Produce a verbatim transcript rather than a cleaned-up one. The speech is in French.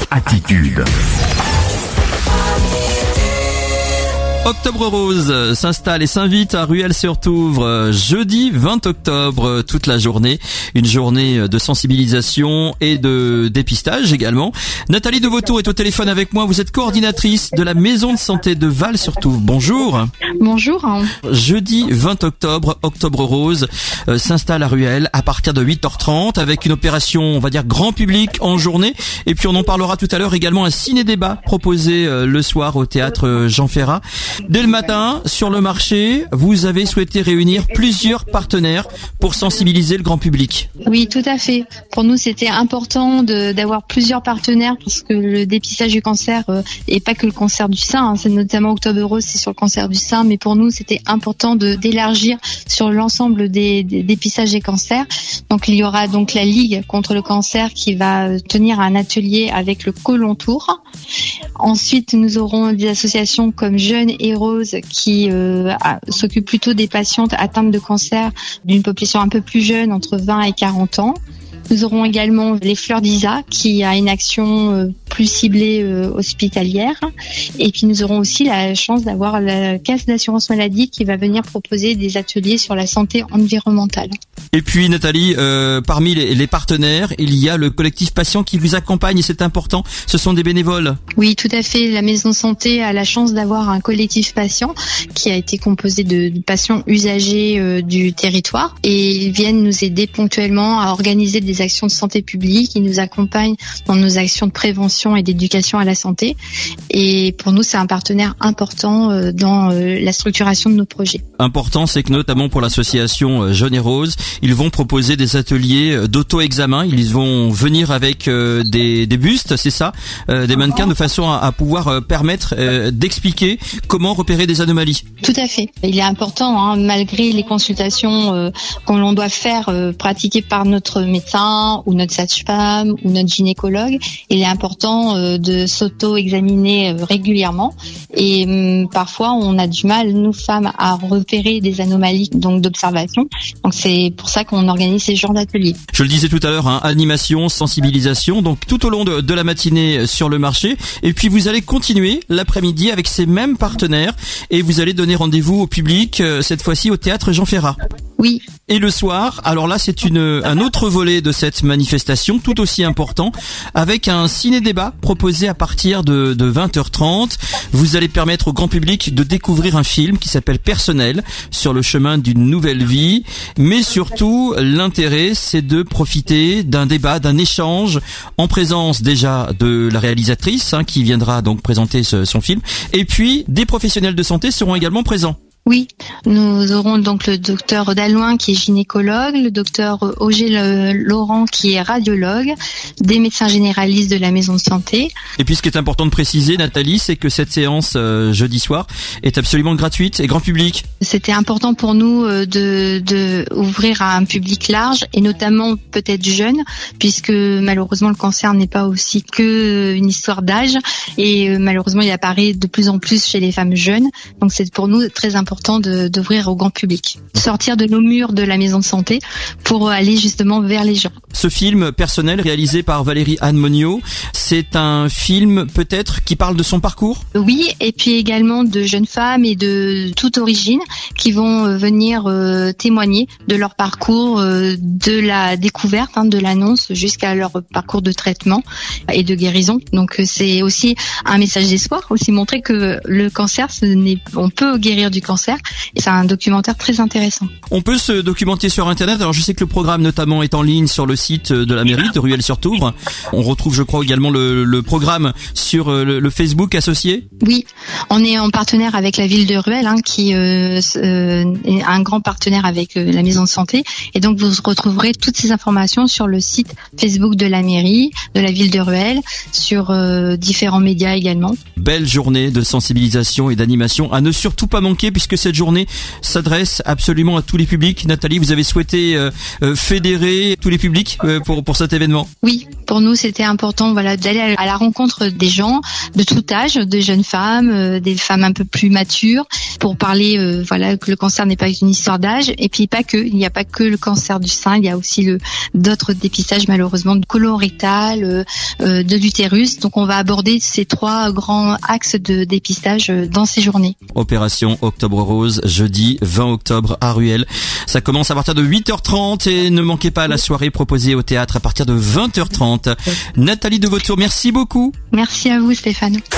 Attitude. Octobre Rose s'installe et s'invite à Rueil-sur-Touvre jeudi vingt octobre toute la journée. Une journée de sensibilisation et de dépistage également. Nathalie Devautour est au téléphone avec moi. Vous êtes coordinatrice de la maison de santé de Val-sur-Touvre. Bonjour. Bonjour. Jeudi vingt octobre, Octobre Rose euh, s'installe à Rueil à partir de huit heures trente avec une opération, on va dire, grand public en journée. Et puis on en parlera tout à l'heure également, un ciné-débat proposé euh, le soir au théâtre euh, Jean Ferrat. Dès le matin, sur le marché, vous avez souhaité réunir plusieurs partenaires pour sensibiliser le grand public. Oui, tout à fait. Pour nous, c'était important de, d'avoir plusieurs partenaires parce que le dépistage du cancer euh, et pas que le cancer du sein, hein, c'est notamment Octobre Rose, c'est sur le cancer du sein, mais pour nous, c'était important de d'élargir sur l'ensemble des, des dépistages des cancers. Donc, il y aura donc la Ligue contre le cancer qui va tenir un atelier avec le Colon Tour. Ensuite, nous aurons des associations comme Jeunes et Rose qui euh, s'occupent plutôt des patientes atteintes de cancer d'une population un peu plus jeune, entre vingt et quarante ans. Nous aurons également les Fleurs d'Isa qui a une action euh, plus ciblée euh, hospitalière. Et puis nous aurons aussi la chance d'avoir la Caisse d'assurance maladie qui va venir proposer des ateliers sur la santé environnementale. Et puis Nathalie, euh, parmi les, les partenaires, il y a le collectif patient qui vous accompagne et c'est important, ce sont des bénévoles. Oui, tout à fait. La maison de santé a la chance d'avoir un collectif patient qui a été composé de, de patients usagers euh, du territoire et ils viennent nous aider ponctuellement à organiser des actions de santé publique. Ils nous accompagnent dans nos actions de prévention et d'éducation à la santé. Et pour nous, c'est un partenaire important euh, dans euh, la structuration de nos projets. Important, c'est que notamment pour l'association Jeunes et Rose, ils vont proposer des ateliers d'auto-examen. Ils vont venir avec euh, des, des bustes, c'est ça, euh, des mannequins, de façon à, à pouvoir euh, permettre euh, d'expliquer comment repérer des anomalies. Tout à fait. Il est important, hein, malgré les consultations euh, qu'on l'on doit faire euh, pratiquer par notre médecin ou notre sage-femme ou notre gynécologue, il est important euh, de s'auto-examiner euh, régulièrement. Et euh, parfois, on a du mal, nous femmes, à repérer des anomalies donc d'observation. Donc c'est pour ça qu'on organise ces genres d'ateliers. Je le disais tout à l'heure, hein, animation, sensibilisation, donc tout au long de, de la matinée sur le marché. Et puis vous allez continuer l'après-midi avec ces mêmes partenaires et vous allez donner rendez-vous au public, euh, cette fois-ci au théâtre Jean Ferrat. Oui. Et le soir, alors là c'est une un autre volet de cette manifestation, tout aussi important, avec un ciné-débat proposé à partir de, de vingt heures trente. Vous allez permettre au grand public de découvrir un film qui s'appelle Personnel, sur le chemin d'une nouvelle vie. Mais surtout, l'intérêt c'est de profiter d'un débat, d'un échange, en présence déjà de la réalisatrice, hein, qui viendra donc présenter ce, son film, et puis des professionnels de santé seront également présents. Oui, nous aurons donc le docteur Dallouin qui est gynécologue, le docteur Auger Laurent qui est radiologue, des médecins généralistes de la maison de santé. Et puis ce qui est important de préciser, Nathalie, c'est que cette séance euh, jeudi soir est absolument gratuite et grand public. C'était important pour nous euh, de, de ouvrir à un public large et notamment peut-être jeune, puisque malheureusement le cancer n'est pas aussi que une histoire d'âge et euh, malheureusement il apparaît de plus en plus chez les femmes jeunes. Donc c'est pour nous très important de, d'ouvrir au grand public, sortir de nos murs de la maison de santé pour aller justement vers les gens. Ce film Personnel réalisé par Valérie Anne Monniot, c'est un film peut-être qui parle de son parcours ? Oui, et puis également de jeunes femmes et de toute origine qui vont venir euh, témoigner de leur parcours, euh, de la découverte, hein, de l'annonce jusqu'à leur parcours de traitement et de guérison. Donc c'est aussi un message d'espoir, aussi montrer que le cancer, ce n'est, on peut guérir du cancer. Et c'est un documentaire très intéressant. On peut se documenter sur Internet. Alors je sais que le programme notamment est en ligne sur le site de la mairie de Rueil-sur-Touvre. On retrouve, je crois, également le, le programme sur le, le Facebook associé. Oui, on est en partenaire avec la ville de Rueil, hein, qui euh, euh, est un grand partenaire avec euh, la maison de santé. Et donc vous retrouverez toutes ces informations sur le site Facebook de la mairie, de la ville de Rueil, sur euh, différents médias également. Belle journée de sensibilisation et d'animation à ne surtout pas manquer, puisque cette journée s'adresse absolument à tous les publics. Nathalie, vous avez souhaité euh, euh, fédérer tous les publics euh, pour pour cet événement. Oui, pour nous c'était important, voilà, d'aller à la rencontre des gens de tout âge, des jeunes femmes, euh, des femmes un peu plus matures, pour parler, euh, voilà, que le cancer n'est pas une histoire d'âge, et puis pas que, il n'y a pas que le cancer du sein, il y a aussi le d'autres dépistages malheureusement, de colorectal, euh, euh, de l'utérus. Donc on va aborder ces trois grands axes de dépistage dans ces journées. Opération Octobre Rose, jeudi vingt octobre à Ruelle. Ça commence à partir de huit heures trente et ne manquez pas la soirée proposée au théâtre à partir de vingt heures trente. Nathalie Devautour, merci beaucoup. Merci à vous Stéphane.